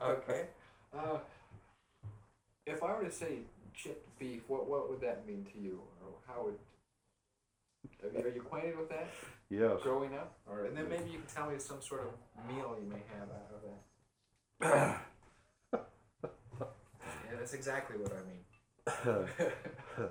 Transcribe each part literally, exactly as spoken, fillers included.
Okay. Uh, if I were to say chipped beef, what what would that mean to you, or how would? Are you, are you acquainted with that? Yes. Growing up, or and then maybe you can tell me some sort of meal you may have out of that. Yeah, that's exactly what I mean.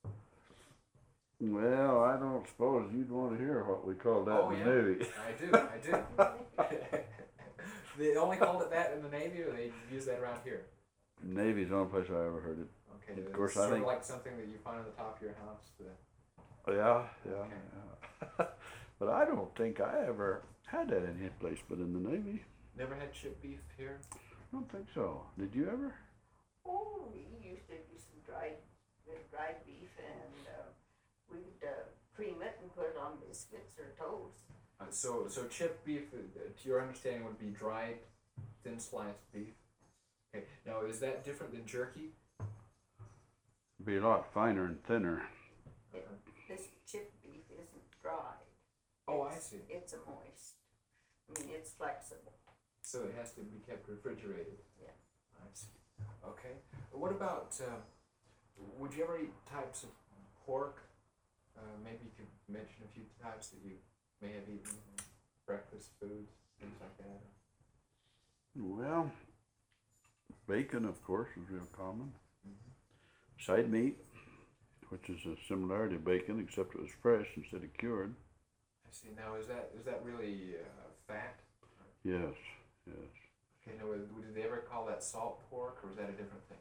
Well, I don't suppose you'd want to hear what we call that Oh, in yeah. the Navy. I do, I do. They only called it that in the Navy, or they use that around here? Navy's the only place I ever heard it. Okay, Of it's course, I sort think- of like something that you find on the top of your house. The, Yeah, yeah, Okay. yeah. But I don't think I ever had that in any place but in the Navy. never had chipped beef here? I don't think so. Did you ever? Oh, we used to do some dried, uh, dried beef, and uh, we'd uh, cream it and put it on biscuits or toast. Uh, so, so chipped beef, uh, to your understanding, would be dried, thin sliced beef. Okay. Now, is that different than jerky? It'd be a lot finer and thinner. It, this chipped beef isn't dried. Oh, I It's- see. It's a moist. I mean, it's flexible. So it has to be kept refrigerated. Yeah. I see. Okay. What about? Uh, would you ever eat types of pork? Uh, maybe you could mention a few types that you may have eaten, breakfast foods, things like that. Well, bacon, of course, is real common. Mm-hmm. Side meat, which is a similarity of bacon, except it was fresh instead of cured. I see. Now, is that is that really uh, fat? Yes, yes. Okay. Now, did they ever call that salt pork, or was that a different thing?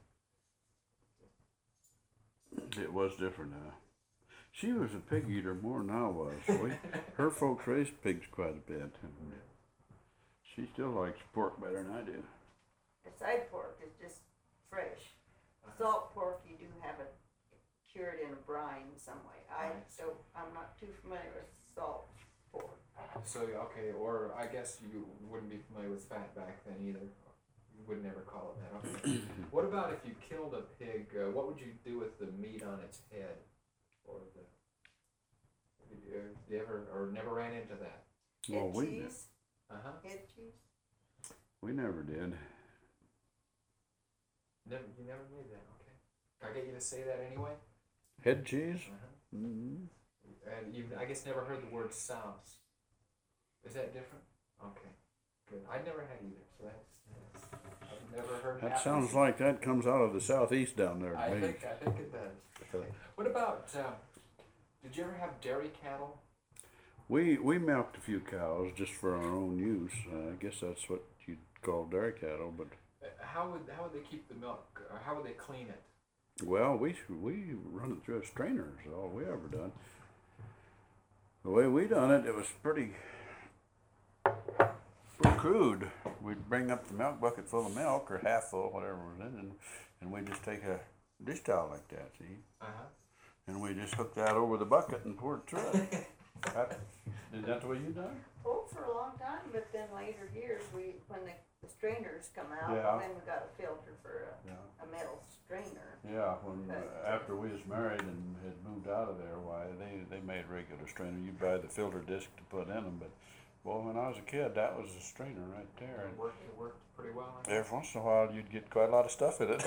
It was different, huh? She was a pig eater more than I was. We, her folks raised pigs quite a bit. And she still likes pork better than I do. The side pork is just fresh. Salt pork, you do have it cured in a brine some way. I don't, I'm not too familiar with salt pork. So okay, or I guess you wouldn't be familiar with fat back then either. You would never call it that. Okay. What about if you killed a pig? Uh, what would you do with the meat on its head, or the? Did you, uh, you ever or never ran into that? Head Well, we, cheese, Uh huh. head cheese. we never did. Never. You never made that. Okay. Can I get you to say that anyway? Head cheese? Uh-huh. Mm-hmm. And you, I guess, never heard the word souse. Is that different? Okay. Good. I never had either, so that's. that's I've never heard That that. sounds like that comes out of the southeast down there to I me. think I think it does. Okay. What about? Uh, did you ever have dairy cattle? We we milked a few cows just for our own use. Uh, I guess that's what you'd call dairy cattle. But Uh, How would how would they keep the milk? Or how would they clean it? well, we we run it through a strainer. Is all we ever done. The way we done it, it was pretty pretty crude. We'd bring up the milk bucket full of milk or half full, whatever was in, it, and and we just take a dish towel like that, see, Uh huh. and we just hook that over the bucket and pour it through it. That, is that the way you done it? Oh, for a long time, but then later years, we, when the, the strainers come out, Yeah. then we got a filter for a, Yeah. a metal strainer. Yeah, when uh, after we was married and had moved out of there, why they they made regular strainer. You buy the filter disc to put in them, but well, when I was a kid, that was a strainer right there. It And worked. It worked pretty well. I every once in a while, you'd get quite a lot of stuff in it.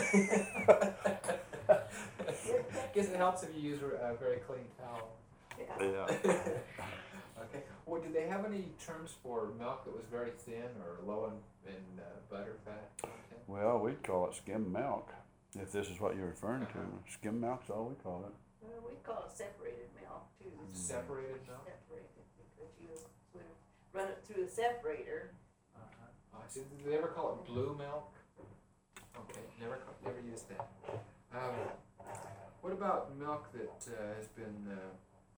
guess it helps if you use a very clean towel. Yeah. Yeah. Okay. Well, did they have any terms for milk that was very thin or low in, in uh, butter fat content? Well, we'd call it skim milk, if this is what you're referring to. Uh-huh. Skim milk's all we call it. Well, we call it separated milk too. Separated milk. Separated, because you would run it through a separator. Uh-huh. I see. Did they ever call it blue milk? Okay. Never. ca- Never used that. Um, what about milk that uh, has been uh,